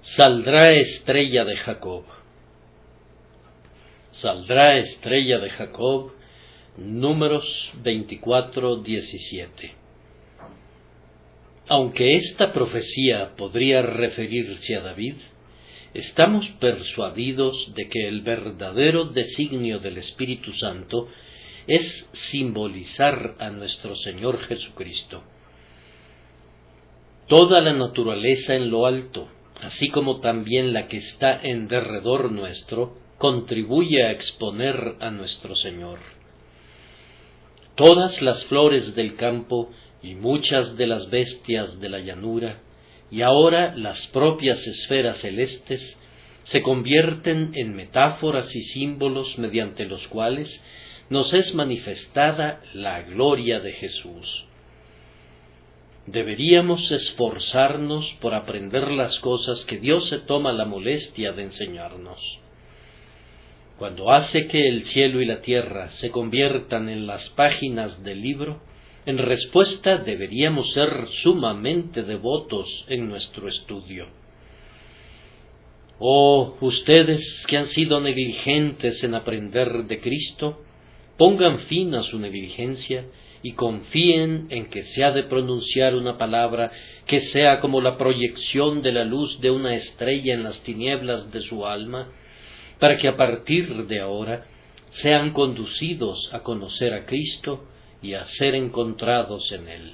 Saldrá estrella de Jacob. Saldrá estrella de Jacob. Números 24:17. Aunque esta profecía podría referirse a David, estamos persuadidos de que el verdadero designio del Espíritu Santo es simbolizar a nuestro Señor Jesucristo. Toda la naturaleza en lo alto, así como también la que está en derredor nuestro, contribuye a exponer a nuestro Señor. Todas las flores del campo y muchas de las bestias de la llanura, y ahora las propias esferas celestes, se convierten en metáforas y símbolos mediante los cuales nos es manifestada la gloria de Jesús. Deberíamos esforzarnos por aprender las cosas que Dios se toma la molestia de enseñarnos. Cuando hace que el cielo y la tierra se conviertan en las páginas del libro, en respuesta deberíamos ser sumamente devotos en nuestro estudio. Oh, ustedes que han sido negligentes en aprender de Cristo, pongan fin a su negligencia y confíen en que se ha de pronunciar una palabra que sea como la proyección de la luz de una estrella en las tinieblas de su alma, para que a partir de ahora sean conducidos a conocer a Cristo y a ser encontrados en Él.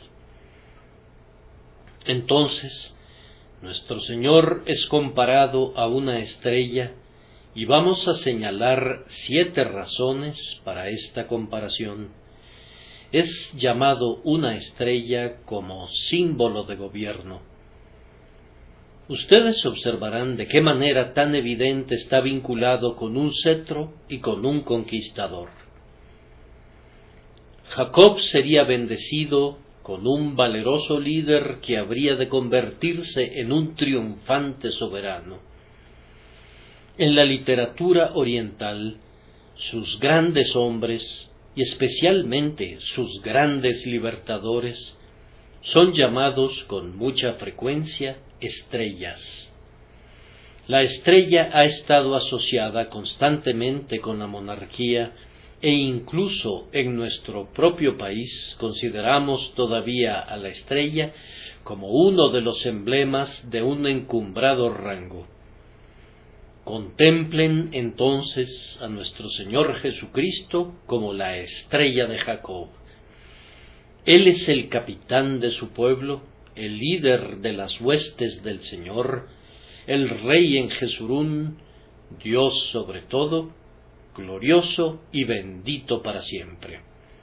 Entonces, nuestro Señor es comparado a una estrella y vamos a señalar 7 razones para esta comparación. Es llamado una estrella como símbolo de gobierno. Ustedes observarán de qué manera tan evidente está vinculado con un cetro y con un conquistador. Jacob sería bendecido con un valeroso líder que habría de convertirse en un triunfante soberano. En la literatura oriental, sus grandes hombres, y especialmente sus grandes libertadores, son llamados con mucha frecuencia estrellas. La estrella ha estado asociada constantemente con la monarquía e incluso en nuestro propio país consideramos todavía a la estrella como uno de los emblemas de un encumbrado rango. Contemplen entonces a nuestro Señor Jesucristo como la estrella de Jacob. Él es el capitán de su pueblo, el líder de las huestes del Señor, el Rey en Jesurún, Dios sobre todo, glorioso y bendito para siempre.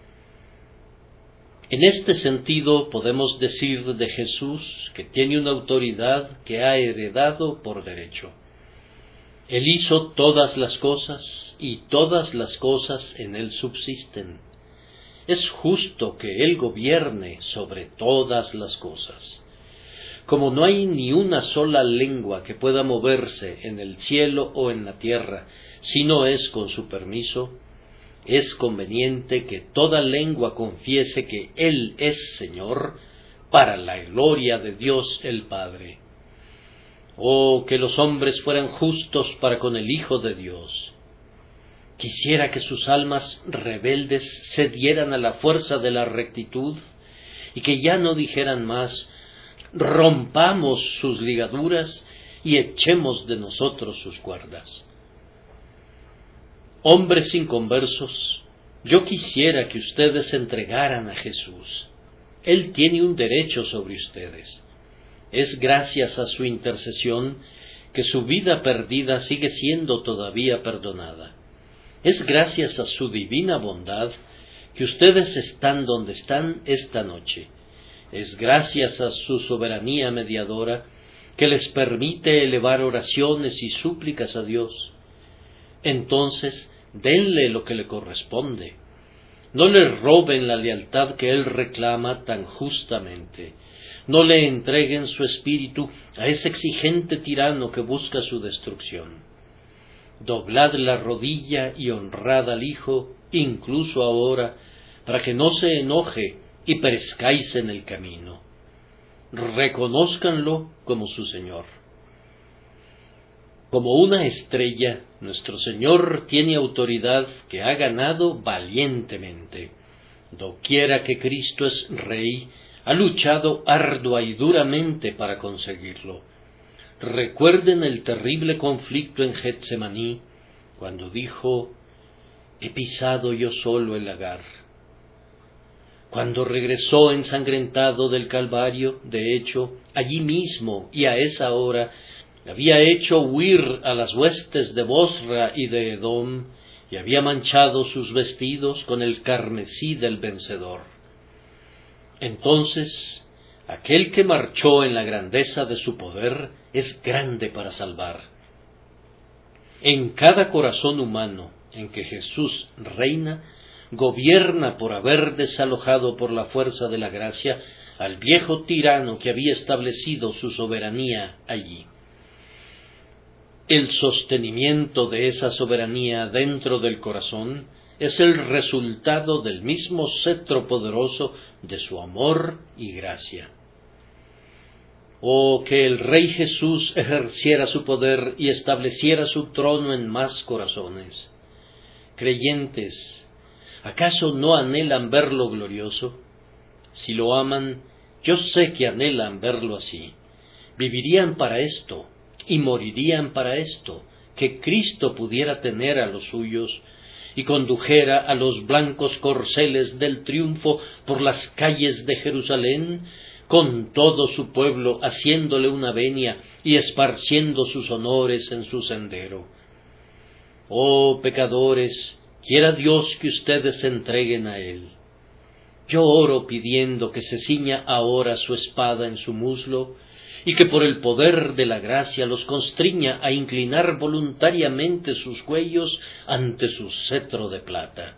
En este sentido podemos decir de Jesús que tiene una autoridad que ha heredado por derecho. Él hizo todas las cosas y todas las cosas en Él subsisten. Es justo que Él gobierne sobre todas las cosas. Como no hay ni una sola lengua que pueda moverse en el cielo o en la tierra, si no es con su permiso, es conveniente que toda lengua confiese que Él es Señor, para la gloria de Dios el Padre. Oh, que los hombres fueran justos para con el Hijo de Dios. Quisiera que sus almas rebeldes cedieran a la fuerza de la rectitud y que ya no dijeran más: rompamos sus ligaduras y echemos de nosotros sus cuerdas. Hombres inconversos, yo quisiera que ustedes se entregaran a Jesús. Él tiene un derecho sobre ustedes. Es gracias a su intercesión que su vida perdida sigue siendo todavía perdonada. Es gracias a su divina bondad que ustedes están donde están esta noche. Es gracias a su soberanía mediadora que les permite elevar oraciones y súplicas a Dios. Entonces, denle lo que le corresponde. No le roben la lealtad que Él reclama tan justamente. No le entreguen su espíritu a ese exigente tirano que busca su destrucción. Doblad la rodilla y honrad al Hijo, incluso ahora, para que no se enoje y perezcáis en el camino. Reconózcanlo como su Señor. Como una estrella, nuestro Señor tiene autoridad que ha ganado valientemente. Doquiera que Cristo es Rey, ha luchado ardua y duramente para conseguirlo. Recuerden el terrible conflicto en Getsemaní, cuando dijo: «He pisado yo solo el lagar». Cuando regresó ensangrentado del Calvario, de hecho, allí mismo y a esa hora, había hecho huir a las huestes de Bosra y de Edom, y había manchado sus vestidos con el carmesí del vencedor. Entonces, aquel que marchó en la grandeza de su poder es grande para salvar. En cada corazón humano en que Jesús reina, gobierna por haber desalojado por la fuerza de la gracia al viejo tirano que había establecido su soberanía allí. El sostenimiento de esa soberanía dentro del corazón es el resultado del mismo cetro poderoso de su amor y gracia. Oh, que el Rey Jesús ejerciera su poder y estableciera su trono en más corazones. Creyentes, ¿acaso no anhelan verlo glorioso? Si lo aman, yo sé que anhelan verlo así. Vivirían para esto y morirían para esto, que Cristo pudiera tener a los suyos y condujera a los blancos corceles del triunfo por las calles de Jerusalén, con todo su pueblo haciéndole una venia y esparciendo sus honores en su sendero. Oh pecadores, quiera Dios que ustedes se entreguen a Él. Yo oro pidiendo que se ciña ahora su espada en su muslo, y que por el poder de la gracia los constriña a inclinar voluntariamente sus cuellos ante su cetro de plata.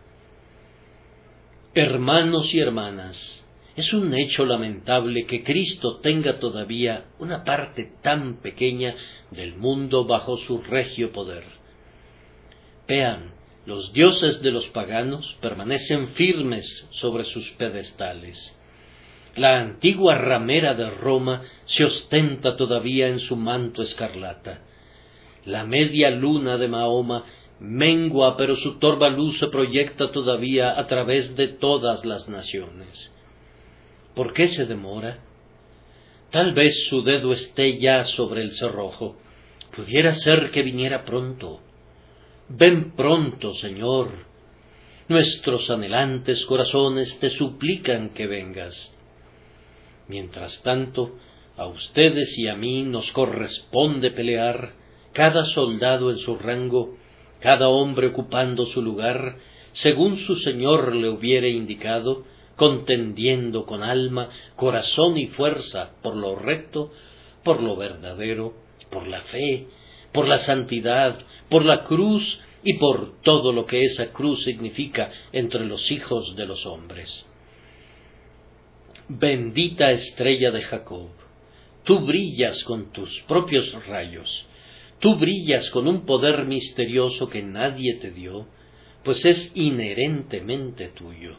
Hermanos y hermanas, es un hecho lamentable que Cristo tenga todavía una parte tan pequeña del mundo bajo su regio poder. Vean, los dioses de los paganos permanecen firmes sobre sus pedestales. La antigua ramera de Roma se ostenta todavía en su manto escarlata. La media luna de Mahoma mengua, pero su torva luz se proyecta todavía a través de todas las naciones. ¿Por qué se demora? Tal vez su dedo esté ya sobre el cerrojo. Pudiera ser que viniera pronto. Ven pronto, Señor. Nuestros anhelantes corazones te suplican que vengas. Mientras tanto, a ustedes y a mí nos corresponde pelear, cada soldado en su rango, cada hombre ocupando su lugar, según su Señor le hubiere indicado, contendiendo con alma, corazón y fuerza por lo recto, por lo verdadero, por la fe, por la santidad, por la cruz y por todo lo que esa cruz significa entre los hijos de los hombres. Bendita estrella de Jacob, tú brillas con tus propios rayos, tú brillas con un poder misterioso que nadie te dio, pues es inherentemente tuyo.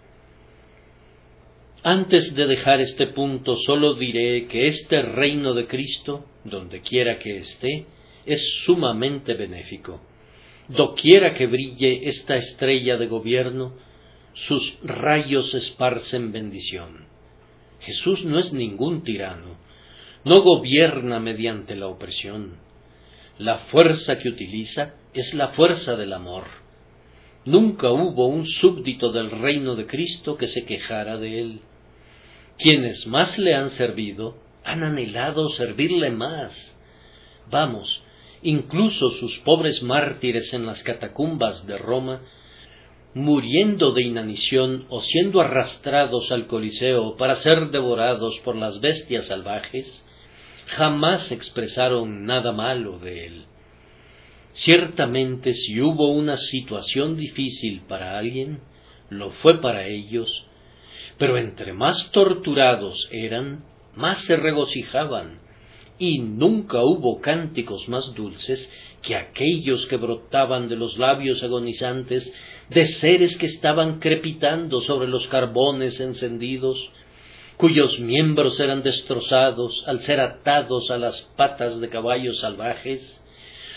Antes de dejar este punto, solo diré que este reino de Cristo, donde quiera que esté, es sumamente benéfico. Doquiera que brille esta estrella de gobierno, sus rayos esparcen bendición. Jesús no es ningún tirano, no gobierna mediante la opresión. La fuerza que utiliza es la fuerza del amor. Nunca hubo un súbdito del reino de Cristo que se quejara de él. Quienes más le han servido, han anhelado servirle más. Vamos, incluso sus pobres mártires en las catacumbas de Roma, muriendo de inanición o siendo arrastrados al Coliseo para ser devorados por las bestias salvajes, jamás expresaron nada malo de él. Ciertamente, si hubo una situación difícil para alguien, lo fue para ellos, pero entre más torturados eran, más se regocijaban, y nunca hubo cánticos más dulces que aquellos que brotaban de los labios agonizantes de seres que estaban crepitando sobre los carbones encendidos, cuyos miembros eran destrozados al ser atados a las patas de caballos salvajes,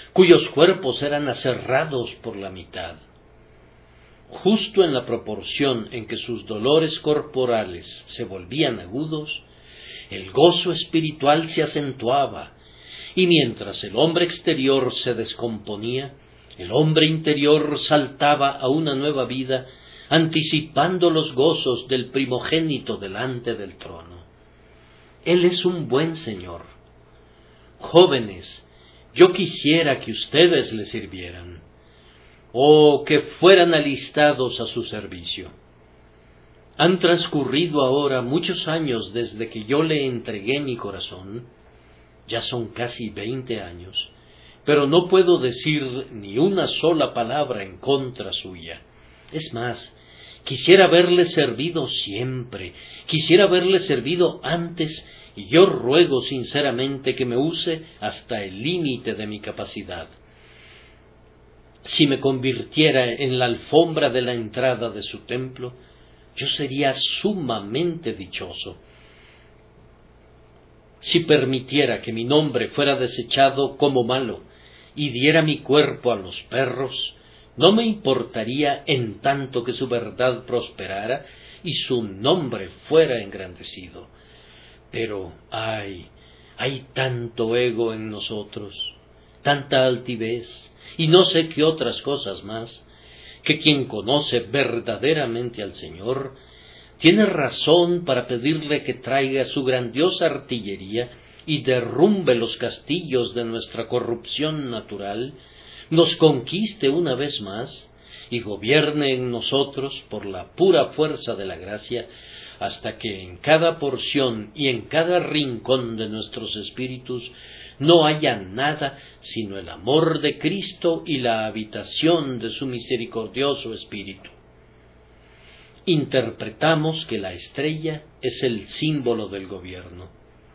cuyos cuerpos eran aserrados por la mitad. Justo en la proporción en que sus dolores corporales se volvían agudos, el gozo espiritual se acentuaba, y mientras el hombre exterior se descomponía, el hombre interior saltaba a una nueva vida, anticipando los gozos del primogénito delante del trono. Él es un buen Señor. Jóvenes, yo quisiera que ustedes le sirvieran, o que fueran alistados a su servicio. Han transcurrido ahora muchos años desde que yo le entregué mi corazón, ya son casi 20 años, pero no puedo decir ni una sola palabra en contra suya. Es más, quisiera haberle servido siempre, quisiera haberle servido antes, y yo ruego sinceramente que me use hasta el límite de mi capacidad. Si me convirtiera en la alfombra de la entrada de su templo, yo sería sumamente dichoso. Si permitiera que mi nombre fuera desechado como malo y diera mi cuerpo a los perros, no me importaría en tanto que su verdad prosperara y su nombre fuera engrandecido. Pero, hay tanto ego en nosotros, tanta altivez, y no sé qué otras cosas más, que quien conoce verdaderamente al Señor tiene razón para pedirle que traiga su grandiosa artillería y derrumbe los castillos de nuestra corrupción natural, nos conquiste una vez más y gobierne en nosotros por la pura fuerza de la gracia, hasta que en cada porción y en cada rincón de nuestros espíritus no haya nada sino el amor de Cristo y la habitación de su misericordioso Espíritu. Interpretamos que la estrella es el símbolo del gobierno.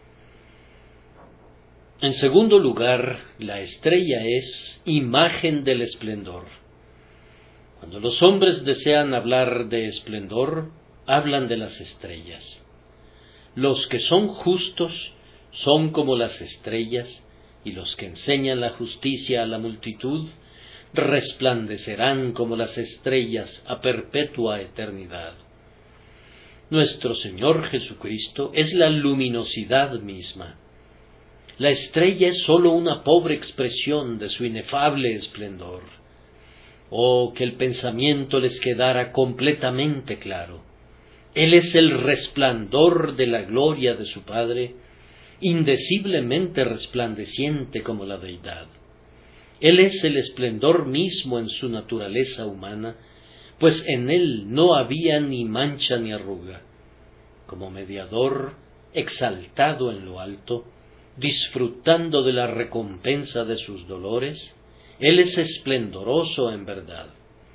En segundo lugar, la estrella es imagen del esplendor. Cuando los hombres desean hablar de esplendor, hablan de las estrellas. Los que son justos son como las estrellas, y los que enseñan la justicia a la multitud resplandecerán como las estrellas a perpetua eternidad. Nuestro Señor Jesucristo es la luminosidad misma. La estrella es sólo una pobre expresión de su inefable esplendor. Oh, que el pensamiento les quedara completamente claro. Él es el resplandor de la gloria de su Padre, indeciblemente resplandeciente como la deidad. Él es el esplendor mismo en su naturaleza humana, pues en él no había ni mancha ni arruga. Como mediador, exaltado en lo alto, disfrutando de la recompensa de sus dolores, él es esplendoroso en verdad.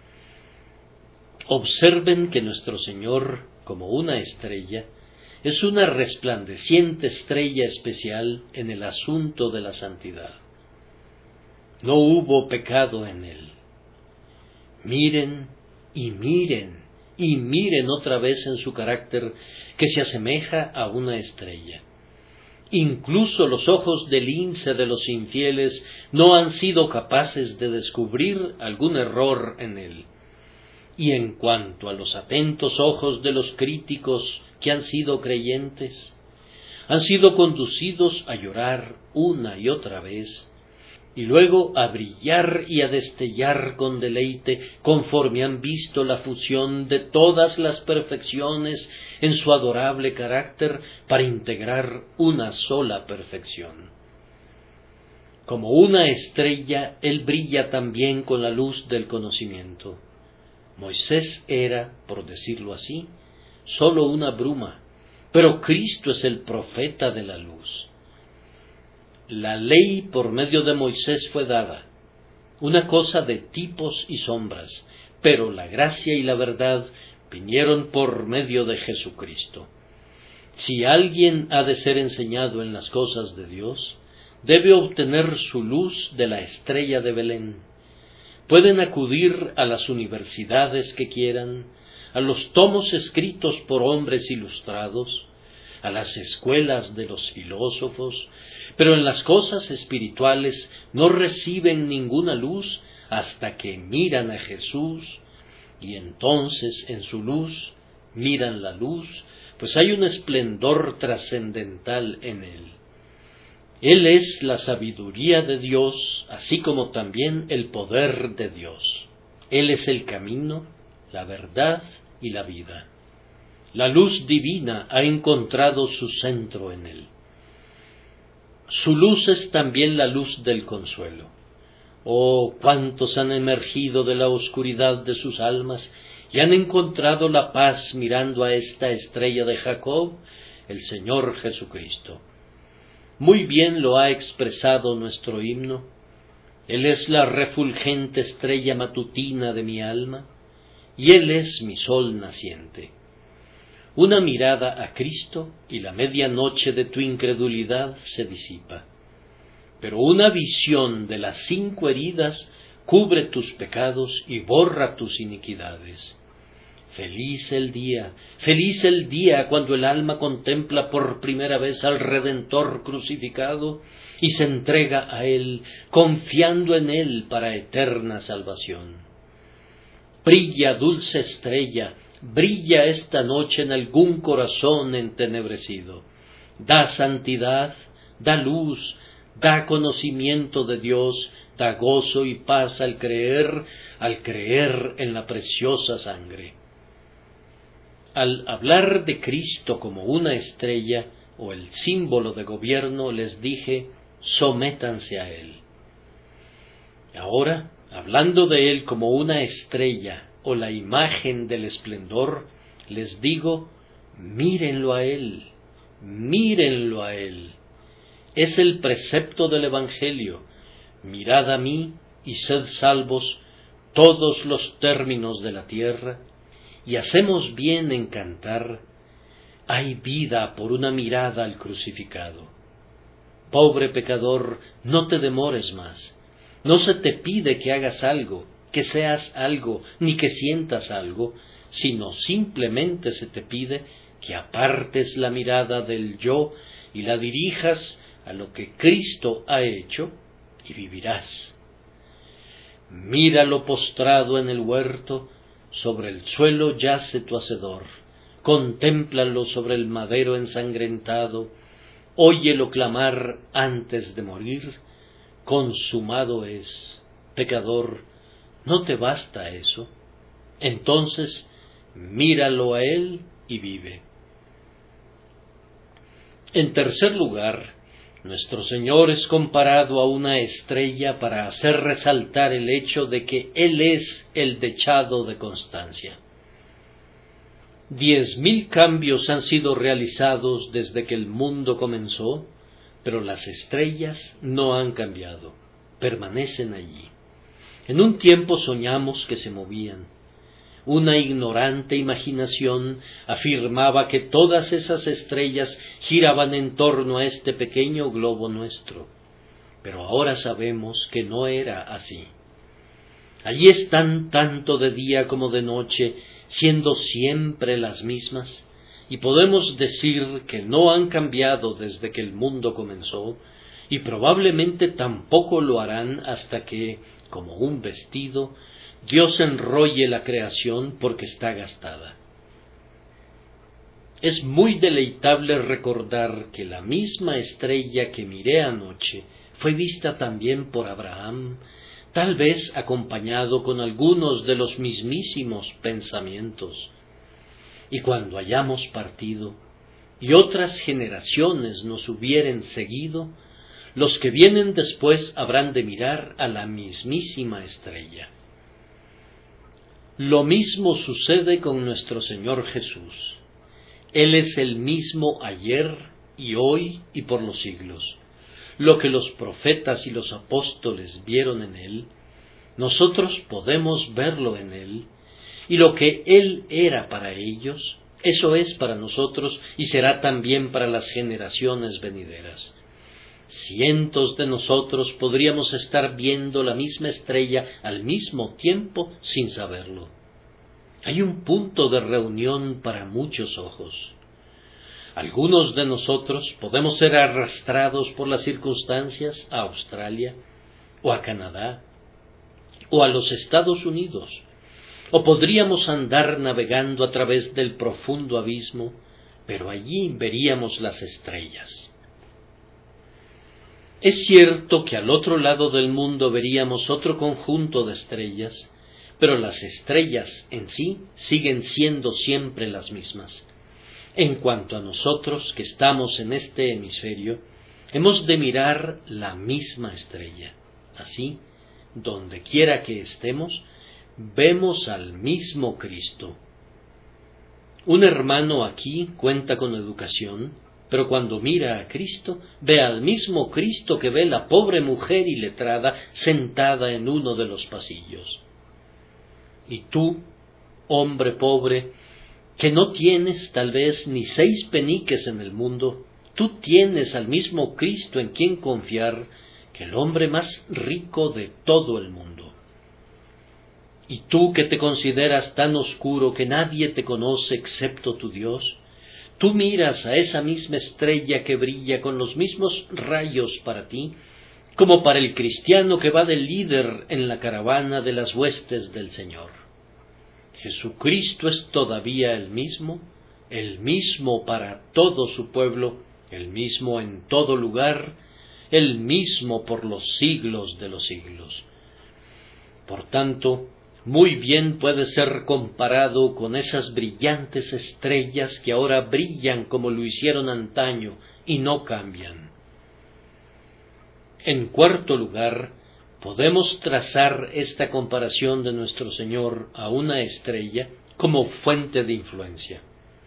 Observen que nuestro Señor, como una estrella, es una resplandeciente estrella especial en el asunto de la santidad. No hubo pecado en él. Miren y miren y miren otra vez en su carácter, que se asemeja a una estrella. Incluso los ojos del lince de los infieles no han sido capaces de descubrir algún error en él. Y en cuanto a los atentos ojos de los críticos que han sido creyentes, han sido conducidos a llorar una y otra vez, y luego a brillar y a destellar con deleite conforme han visto la fusión de todas las perfecciones en su adorable carácter para integrar una sola perfección. Como una estrella, él brilla también con la luz del conocimiento. Moisés era, por decirlo así, sólo una bruma, pero Cristo es el profeta de la luz. La ley por medio de Moisés fue dada, una cosa de tipos y sombras, pero la gracia y la verdad vinieron por medio de Jesucristo. Si alguien ha de ser enseñado en las cosas de Dios, debe obtener su luz de la estrella de Belén. Pueden acudir a las universidades que quieran, a los tomos escritos por hombres ilustrados, a las escuelas de los filósofos, pero en las cosas espirituales no reciben ninguna luz hasta que miran a Jesús, y entonces en su luz miran la luz, pues hay un esplendor trascendental en él. Él es la sabiduría de Dios, así como también el poder de Dios. Él es el camino, la verdad y la vida. La luz divina ha encontrado su centro en él. Su luz es también la luz del consuelo. Oh, cuántos han emergido de la oscuridad de sus almas y han encontrado la paz mirando a esta estrella de Jacob, el Señor Jesucristo. Muy bien lo ha expresado nuestro himno. Él es la refulgente estrella matutina de mi alma, y Él es mi sol naciente. Una mirada a Cristo y la medianoche de tu incredulidad se disipa. Pero una visión de las 5 heridas cubre tus pecados y borra tus iniquidades. Feliz el día cuando el alma contempla por primera vez al Redentor crucificado y se entrega a Él, confiando en Él para eterna salvación. Brilla, dulce estrella, brilla esta noche en algún corazón entenebrecido. Da santidad, da luz, da conocimiento de Dios, da gozo y paz al creer en la preciosa sangre. Al hablar de Cristo como una estrella o el símbolo de gobierno, les dije, sométanse a Él. Ahora, hablando de Él como una estrella o la imagen del esplendor, les digo, mírenlo a Él, mírenlo a Él. Es el precepto del Evangelio, mirad a mí y sed salvos todos los términos de la tierra, y hacemos bien en cantar, hay vida por una mirada al crucificado. Pobre pecador, no te demores más, no se te pide que hagas algo, que seas algo, ni que sientas algo, sino simplemente se te pide que apartes la mirada del yo y la dirijas a lo que Cristo ha hecho y vivirás. Míralo postrado en el huerto, sobre el suelo yace tu hacedor, contémplalo sobre el madero ensangrentado, óyelo clamar antes de morir, consumado es. Pecador, ¿no te basta eso? Entonces, míralo a Él y vive. En tercer lugar, nuestro Señor es comparado a una estrella para hacer resaltar el hecho de que Él es el dechado de constancia. 10.000 cambios han sido realizados desde que el mundo comenzó, pero las estrellas no han cambiado, permanecen allí. En un tiempo soñamos que se movían. Una ignorante imaginación afirmaba que todas esas estrellas giraban en torno a este pequeño globo nuestro, pero ahora sabemos que no era así. Allí están tanto de día como de noche, siendo siempre las mismas, y podemos decir que no han cambiado desde que el mundo comenzó, y probablemente tampoco lo harán hasta que, como un vestido, Dios enrolle la creación porque está gastada. Es muy deleitable recordar que la misma estrella que miré anoche fue vista también por Abraham, tal vez acompañado con algunos de los mismísimos pensamientos. Y cuando hayamos partido, y otras generaciones nos hubieren seguido, los que vienen después habrán de mirar a la mismísima estrella. Lo mismo sucede con nuestro Señor Jesús. Él es el mismo ayer y hoy y por los siglos. Lo que los profetas y los apóstoles vieron en Él, nosotros podemos verlo en Él, y lo que Él era para ellos, eso es para nosotros y será también para las generaciones venideras. Cientos de nosotros podríamos estar viendo la misma estrella al mismo tiempo sin saberlo. Hay un punto de reunión para muchos ojos. Algunos de nosotros podemos ser arrastrados por las circunstancias a Australia, o a Canadá, o a los Estados Unidos, o podríamos andar navegando a través del profundo abismo, pero allí veríamos las estrellas. Es cierto que al otro lado del mundo veríamos otro conjunto de estrellas, pero las estrellas en sí siguen siendo siempre las mismas. En cuanto a nosotros que estamos en este hemisferio, hemos de mirar la misma estrella. Así, donde quiera que estemos, vemos al mismo Cristo. Un hermano aquí cuenta con educación, pero cuando mira a Cristo, ve al mismo Cristo que ve la pobre mujer iletrada sentada en uno de los pasillos. Y tú, hombre pobre, que no tienes tal vez ni 6 peniques en el mundo, tú tienes al mismo Cristo en quien confiar que el hombre más rico de todo el mundo. Y tú que te consideras tan oscuro que nadie te conoce excepto tu Dios, tú miras a esa misma estrella que brilla con los mismos rayos para ti, como para el cristiano que va de líder en la caravana de las huestes del Señor. Jesucristo es todavía el mismo para todo su pueblo, el mismo en todo lugar, el mismo por los siglos de los siglos. Por tanto, muy bien puede ser comparado con esas brillantes estrellas que ahora brillan como lo hicieron antaño y no cambian. En cuarto lugar, podemos trazar esta comparación de nuestro Señor a una estrella como fuente de influencia.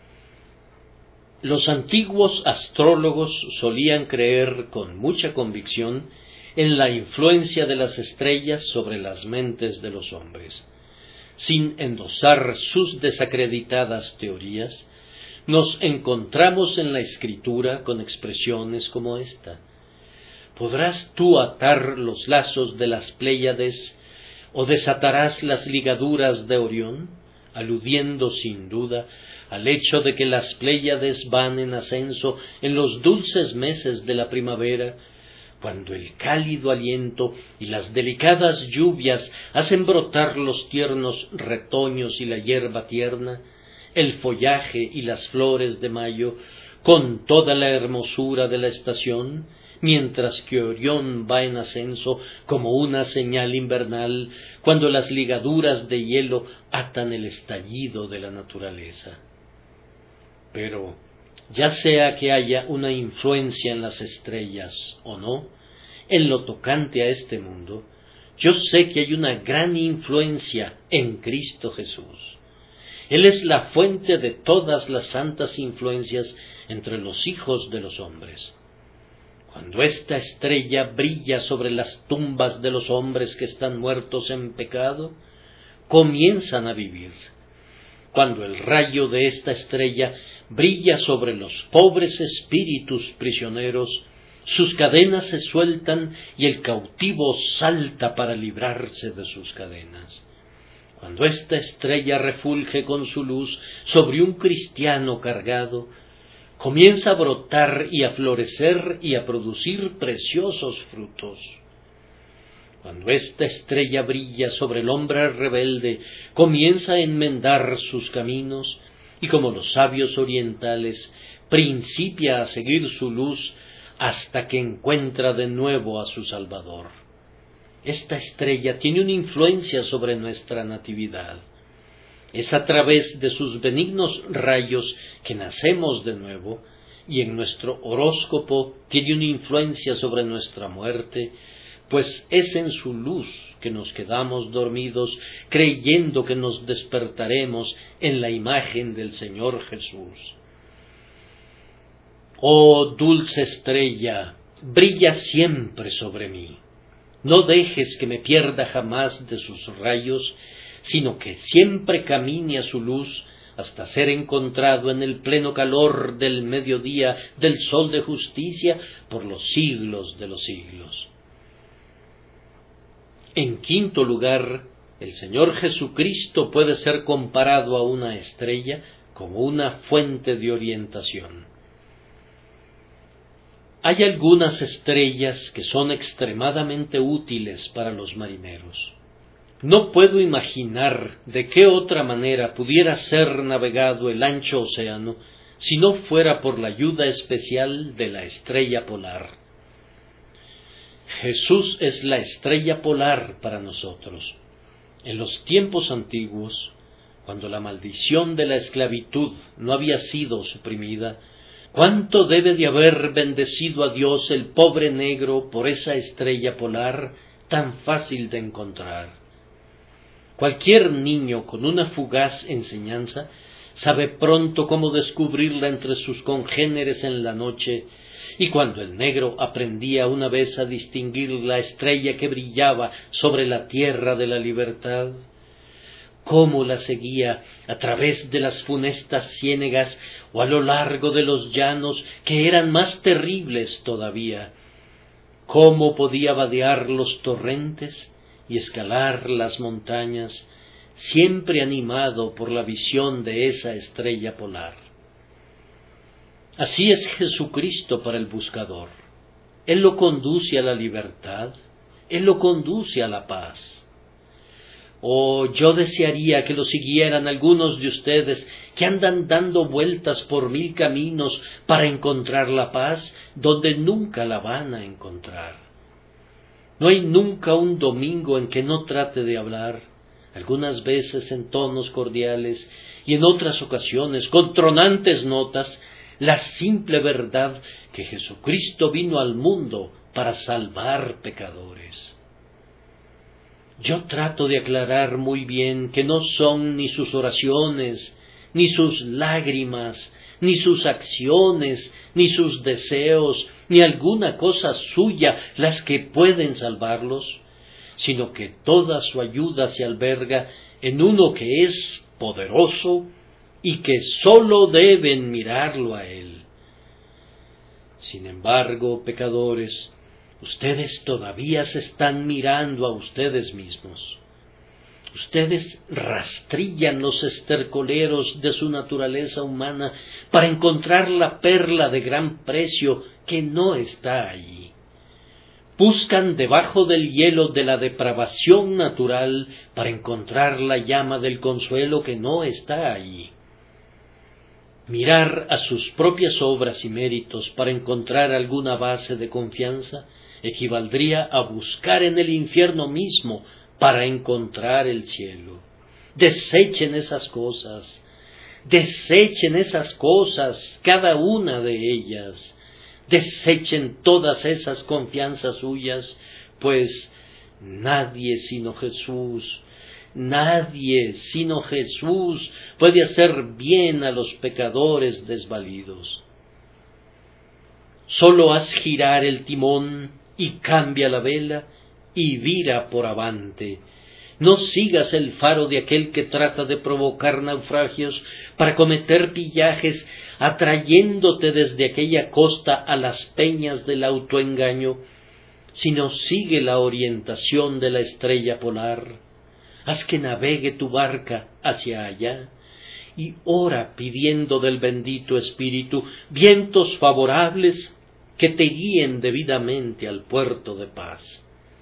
Los antiguos astrólogos solían creer con mucha convicción en la influencia de las estrellas sobre las mentes de los hombres. Sin endosar sus desacreditadas teorías, nos encontramos en la Escritura con expresiones como esta: ¿podrás tú atar los lazos de las Pléyades o desatarás las ligaduras de Orión? Aludiendo sin duda al hecho de que las Pléyades van en ascenso en los dulces meses de la primavera, cuando el cálido aliento y las delicadas lluvias hacen brotar los tiernos retoños y la hierba tierna, el follaje y las flores de mayo, con toda la hermosura de la estación, mientras que Orión va en ascenso como una señal invernal, cuando las ligaduras de hielo atan el estallido de la naturaleza. Pero, ya sea que haya una influencia en las estrellas o no, en lo tocante a este mundo, yo sé que hay una gran influencia en Cristo Jesús. Él es la fuente de todas las santas influencias entre los hijos de los hombres. Cuando esta estrella brilla sobre las tumbas de los hombres que están muertos en pecado, comienzan a vivir. Cuando el rayo de esta estrella brilla sobre los pobres espíritus prisioneros, sus cadenas se sueltan y el cautivo salta para librarse de sus cadenas. Cuando esta estrella refulge con su luz sobre un cristiano cargado, comienza a brotar y a florecer y a producir preciosos frutos. Cuando esta estrella brilla sobre el hombre rebelde, comienza a enmendar sus caminos y, como los sabios orientales, principia a seguir su luz hasta que encuentra de nuevo a su Salvador. Esta estrella tiene una influencia sobre nuestra natividad. Es a través de sus benignos rayos que nacemos de nuevo, y en nuestro horóscopo tiene una influencia sobre nuestra muerte, pues es en su luz que nos quedamos dormidos, creyendo que nos despertaremos en la imagen del Señor Jesús. Oh dulce estrella, brilla siempre sobre mí. No dejes que me pierda jamás de sus rayos, sino que siempre camine a su luz hasta ser encontrado en el pleno calor del mediodía del sol de justicia por los siglos de los siglos. En quinto lugar, el Señor Jesucristo puede ser comparado a una estrella como una fuente de orientación. Hay algunas estrellas que son extremadamente útiles para los marineros. No puedo imaginar de qué otra manera pudiera ser navegado el ancho océano si no fuera por la ayuda especial de la estrella polar. Jesús es la estrella polar para nosotros. En los tiempos antiguos, cuando la maldición de la esclavitud no había sido suprimida, ¿cuánto debe de haber bendecido a Dios el pobre negro por esa estrella polar tan fácil de encontrar? Cualquier niño con una fugaz enseñanza sabe pronto cómo descubrirla entre sus congéneres en la noche, y cuando el negro aprendía una vez a distinguir la estrella que brillaba sobre la tierra de la libertad, cómo la seguía a través de las funestas ciénegas o a lo largo de los llanos que eran más terribles todavía, cómo podía vadear los torrentes y escalar las montañas, siempre animado por la visión de esa estrella polar. Así es Jesucristo para el buscador. Él lo conduce a la libertad, Él lo conduce a la paz. Yo desearía que lo siguieran algunos de ustedes que andan dando vueltas por 1000 caminos para encontrar la paz donde nunca la van a encontrar. No hay nunca un domingo en que no trate de hablar, algunas veces en tonos cordiales y en otras ocasiones con tronantes notas, la simple verdad que Jesucristo vino al mundo para salvar pecadores. Yo trato de aclarar muy bien que no son ni sus oraciones, ni sus lágrimas, ni sus acciones, ni sus deseos, ni alguna cosa suya las que pueden salvarlos, sino que toda su ayuda se alberga en uno que es poderoso y que sólo deben mirarlo a Él. Sin embargo, pecadores, ustedes todavía se están mirando a ustedes mismos. Ustedes rastrillan los estercoleros de su naturaleza humana para encontrar la perla de gran precio que no está allí. Buscan debajo del hielo de la depravación natural para encontrar la llama del consuelo que no está allí. Mirar a sus propias obras y méritos para encontrar alguna base de confianza equivaldría a buscar en el infierno mismo para encontrar el cielo. Desechen esas cosas, cada una de ellas. Desechen todas esas confianzas suyas, pues nadie sino Jesús puede hacer bien a los pecadores desvalidos. Solo haz girar el timón y cambia la vela y vira por avante. No sigas el faro de aquel que trata de provocar naufragios para cometer pillajes, atrayéndote desde aquella costa a las peñas del autoengaño, sino sigue la orientación de la estrella polar. Haz que navegue tu barca hacia allá y ora pidiendo del bendito Espíritu vientos favorables que te guíen debidamente al puerto de paz.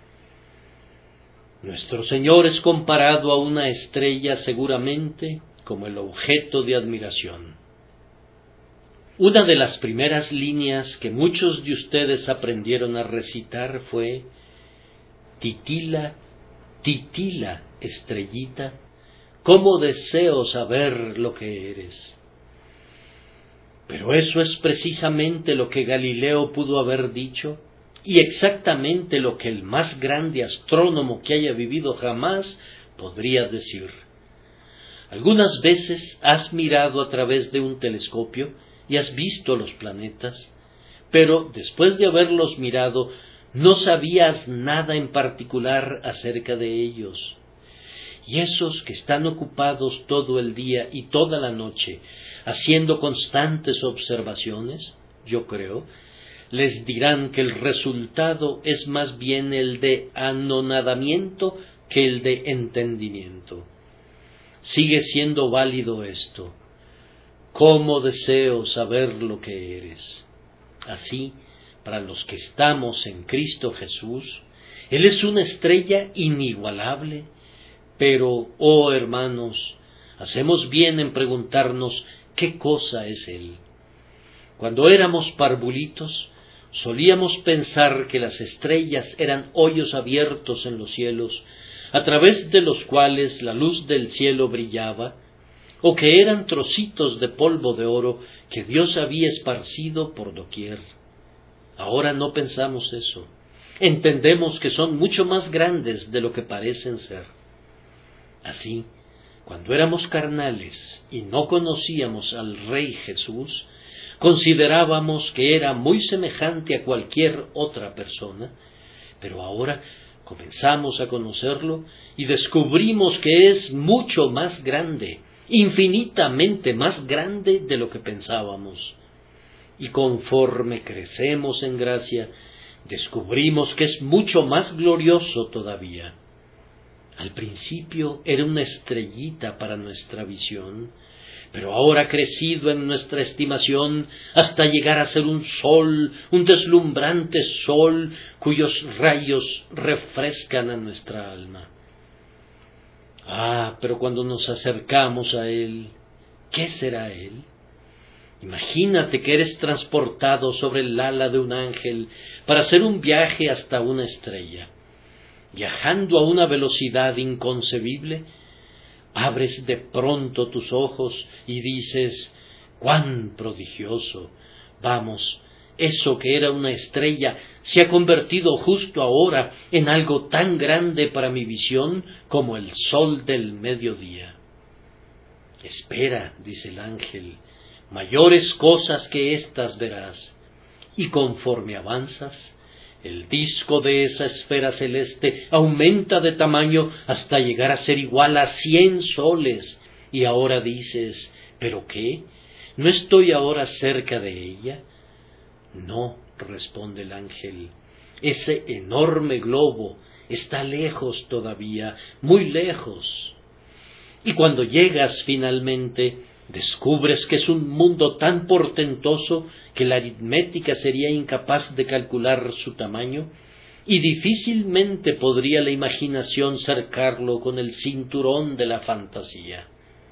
Nuestro Señor es comparado a una estrella seguramente como el objeto de admiración. Una de las primeras líneas que muchos de ustedes aprendieron a recitar fue: Titila, titila, estrellita, cómo deseo saber lo que eres. Pero eso es precisamente lo que Galileo pudo haber dicho, y exactamente lo que el más grande astrónomo que haya vivido jamás podría decir. Algunas veces has mirado a través de un telescopio y has visto los planetas, pero después de haberlos mirado no sabías nada en particular acerca de ellos. Y esos que están ocupados todo el día y toda la noche haciendo constantes observaciones, yo creo, les dirán que el resultado es más bien el de anonadamiento que el de entendimiento. Sigue siendo válido esto. ¿Cómo deseo saber lo que eres? Así, para los que estamos en Cristo Jesús, Él es una estrella inigualable, pero, oh hermanos, hacemos bien en preguntarnos qué cosa es Él. Cuando éramos parvulitos, solíamos pensar que las estrellas eran hoyos abiertos en los cielos, a través de los cuales la luz del cielo brillaba, o que eran trocitos de polvo de oro que Dios había esparcido por doquier. Ahora no pensamos eso. Entendemos que son mucho más grandes de lo que parecen ser. Así, cuando éramos carnales y no conocíamos al Rey Jesús, considerábamos que era muy semejante a cualquier otra persona, pero ahora comenzamos a conocerlo y descubrimos que es mucho más grande, infinitamente más grande de lo que pensábamos. Y conforme crecemos en gracia, descubrimos que es mucho más glorioso todavía. Al principio era una estrellita para nuestra visión, pero ahora ha crecido en nuestra estimación hasta llegar a ser un sol, un deslumbrante sol, cuyos rayos refrescan a nuestra alma. Pero cuando nos acercamos a Él, ¿qué será Él? Imagínate que eres transportado sobre el ala de un ángel para hacer un viaje hasta una estrella. Viajando a una velocidad inconcebible, abres de pronto tus ojos y dices, ¡cuán prodigioso! Vamos, eso que era una estrella se ha convertido justo ahora en algo tan grande para mi visión como el sol del mediodía. Espera, dice el ángel, mayores cosas que éstas verás. Y conforme avanzas, el disco de esa esfera celeste aumenta de tamaño hasta llegar a ser igual a 100 soles. Y ahora dices, ¿pero qué? ¿No estoy ahora cerca de ella? No, responde el ángel, ese enorme globo está lejos todavía, muy lejos. Y cuando llegas finalmente, descubres que es un mundo tan portentoso que la aritmética sería incapaz de calcular su tamaño, y difícilmente podría la imaginación cercarlo con el cinturón de la fantasía.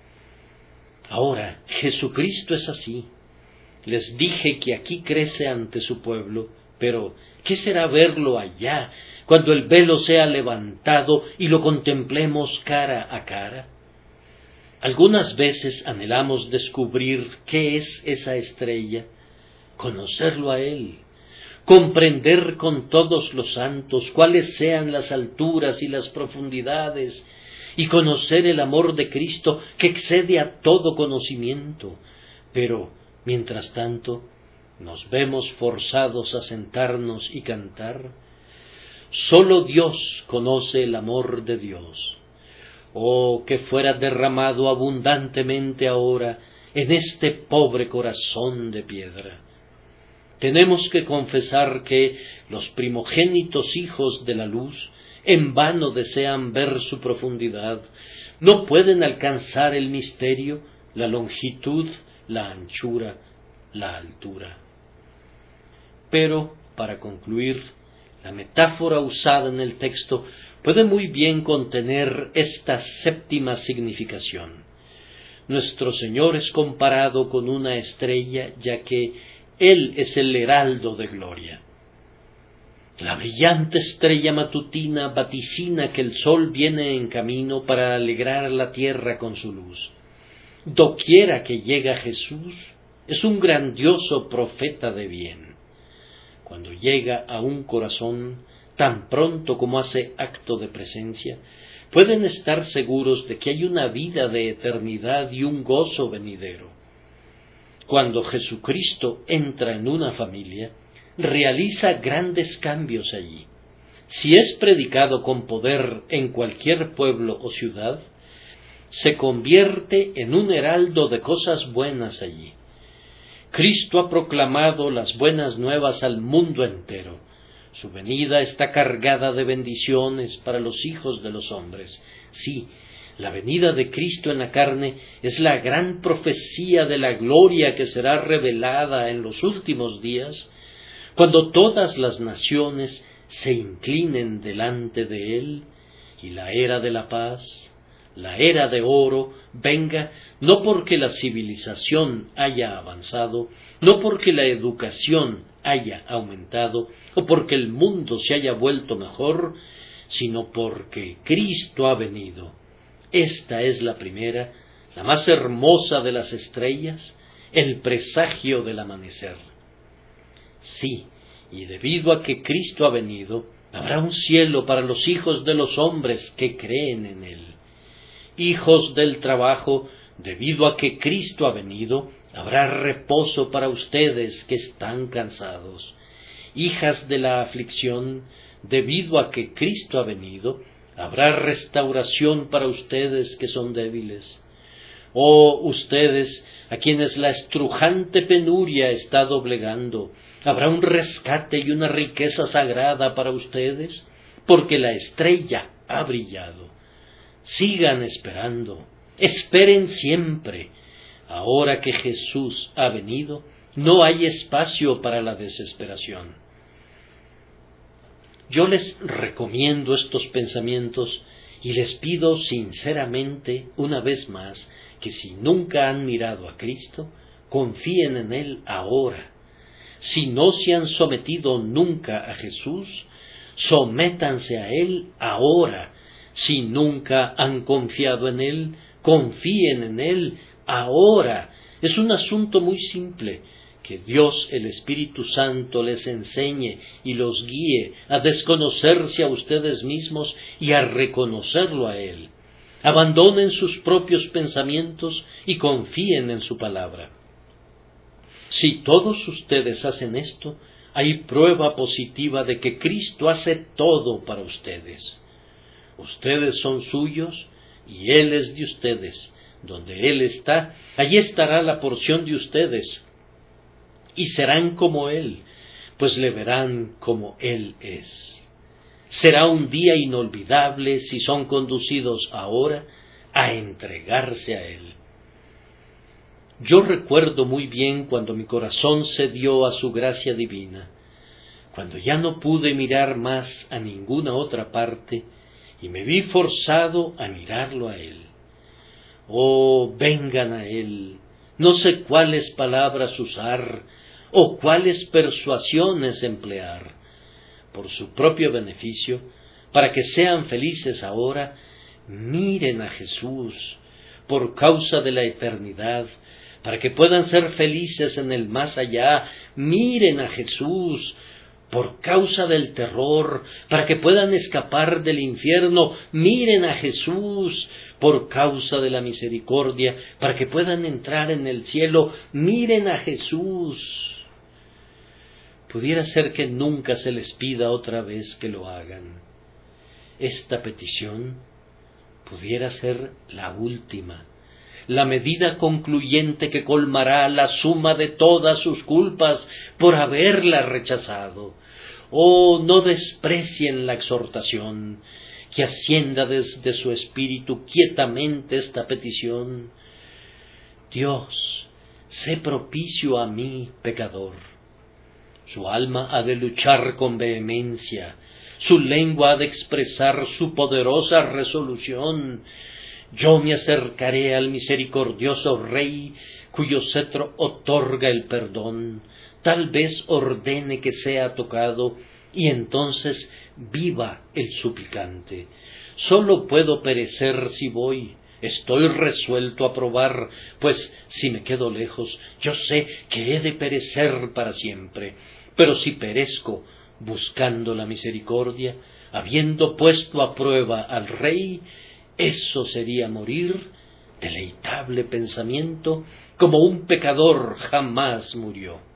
Ahora, Jesucristo es así. Les dije que aquí crece ante su pueblo, pero ¿qué será verlo allá, cuando el velo sea levantado y lo contemplemos cara a cara? Algunas veces anhelamos descubrir qué es esa estrella, conocerlo a Él, comprender con todos los santos cuáles sean las alturas y las profundidades, y conocer el amor de Cristo que excede a todo conocimiento. Pero, mientras tanto, nos vemos forzados a sentarnos y cantar. Solo Dios conoce el amor de Dios. Oh, que fuera derramado abundantemente ahora en este pobre corazón de piedra. Tenemos que confesar que los primogénitos hijos de la luz en vano desean ver su profundidad, no pueden alcanzar el misterio, la longitud, la anchura, la altura. Pero, para concluir, la metáfora usada en el texto puede muy bien contener esta séptima significación. Nuestro Señor es comparado con una estrella, ya que Él es el heraldo de gloria. La brillante estrella matutina vaticina que el sol viene en camino para alegrar la tierra con su luz. Doquiera que llega Jesús, es un grandioso profeta de bien. Cuando llega a un corazón, tan pronto como hace acto de presencia, pueden estar seguros de que hay una vida de eternidad y un gozo venidero. Cuando Jesucristo entra en una familia, realiza grandes cambios allí. Si es predicado con poder en cualquier pueblo o ciudad, se convierte en un heraldo de cosas buenas allí. Cristo ha proclamado las buenas nuevas al mundo entero. Su venida está cargada de bendiciones para los hijos de los hombres. Sí, la venida de Cristo en la carne es la gran profecía de la gloria que será revelada en los últimos días, cuando todas las naciones se inclinen delante de él, y la era de la paz, la era de oro, venga, no porque la civilización haya avanzado, no porque la educación haya aumentado, o porque el mundo se haya vuelto mejor, sino porque Cristo ha venido. Esta es la primera, la más hermosa de las estrellas, el presagio del amanecer. Sí, y debido a que Cristo ha venido, habrá un cielo para los hijos de los hombres que creen en él. Hijos del trabajo, debido a que Cristo ha venido, habrá reposo para ustedes que están cansados. Hijas de la aflicción, debido a que Cristo ha venido, habrá restauración para ustedes que son débiles. Oh, ustedes, a quienes la estrujante penuria está doblegando, habrá un rescate y una riqueza sagrada para ustedes, porque la estrella ha brillado. Sigan esperando, esperen siempre. Ahora que Jesús ha venido, no hay espacio para la desesperación. Yo les recomiendo estos pensamientos y les pido sinceramente, una vez más, que si nunca han mirado a Cristo, confíen en Él ahora. Si no se han sometido nunca a Jesús, sométanse a Él ahora. Si nunca han confiado en Él, confíen en Él ahora. Es un asunto muy simple. Que Dios, el Espíritu Santo, les enseñe y los guíe a desconocerse a ustedes mismos y a reconocerlo a Él. Abandonen sus propios pensamientos y confíen en su palabra. Si todos ustedes hacen esto, hay prueba positiva de que Cristo hace todo para ustedes. Ustedes son suyos y Él es de ustedes. Donde Él está, allí estará la porción de ustedes. Y serán como Él, pues le verán como Él es. Será un día inolvidable si son conducidos ahora a entregarse a Él. Yo recuerdo muy bien cuando mi corazón se dio a su gracia divina, cuando ya no pude mirar más a ninguna otra parte y me vi forzado a mirarlo a Él. Oh, vengan a Él. No sé cuáles palabras usar o cuáles persuasiones emplear. Por su propio beneficio, para que sean felices ahora, miren a Jesús. Por causa de la eternidad, para que puedan ser felices en el más allá, miren a Jesús. Por causa del terror, para que puedan escapar del infierno, miren a Jesús. Por causa de la misericordia, para que puedan entrar en el cielo, miren a Jesús. Pudiera ser que nunca se les pida otra vez que lo hagan. Esta petición pudiera ser la última, la medida concluyente que colmará la suma de todas sus culpas por haberla rechazado. Oh, no desprecien la exhortación, que ascienda desde su espíritu quietamente esta petición. Dios, sé propicio a mí, pecador. Su alma ha de luchar con vehemencia, su lengua ha de expresar su poderosa resolución. Yo me acercaré al misericordioso Rey, cuyo cetro otorga el perdón. Tal vez ordene que sea tocado, y entonces viva el suplicante. Solo puedo perecer si voy. Estoy resuelto a probar, pues si me quedo lejos, yo sé que he de perecer para siempre. Pero si perezco buscando la misericordia, habiendo puesto a prueba al Rey, eso sería morir, deleitable pensamiento, como un pecador jamás murió.